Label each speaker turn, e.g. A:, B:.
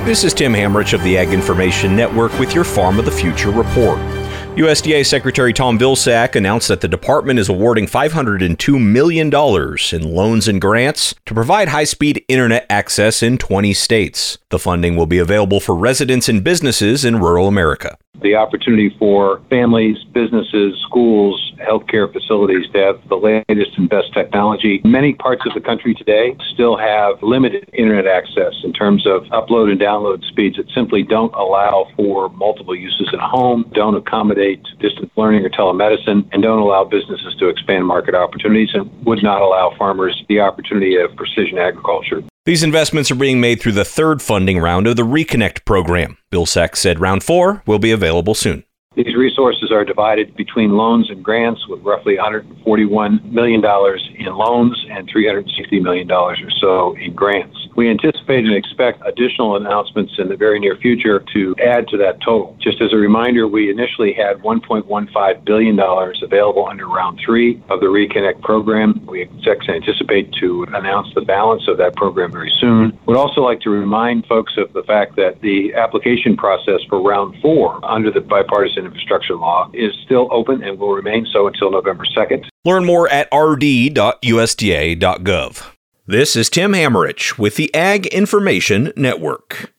A: This is Tim Hamrich of the Ag Information Network with your Farm of the Future report. USDA Secretary Tom Vilsack announced that the department is awarding $502 million in loans and grants to provide high-speed internet access in 20 states. The funding will be available for residents and businesses in rural America.
B: The opportunity for families, businesses, schools, healthcare facilities to have the latest and best technology. Many parts of the country today still have limited internet access in terms of upload and download speeds that simply don't allow for multiple uses in a home, don't accommodate distance learning or telemedicine, and don't allow businesses to expand market opportunities and would not allow farmers the opportunity of precision agriculture.
A: These investments are being made through the third funding round of the Reconnect program. Vilsack said round 4 will be available soon.
B: These resources are divided between loans and grants, with roughly $141 million in loans and $360 million or so in grants. We anticipate and expect additional announcements in the very near future to add to that total. Just as a reminder, we initially had $1.15 billion available under round 3 of the Reconnect program. We anticipate to announce the balance of that program very soon. We'd also like to remind folks of the fact that the application process for round 4 under the bipartisan infrastructure law is still open and will remain so until November 2nd.
A: Learn more at rd.usda.gov. This is Tim Hamrich with the Ag Information Network.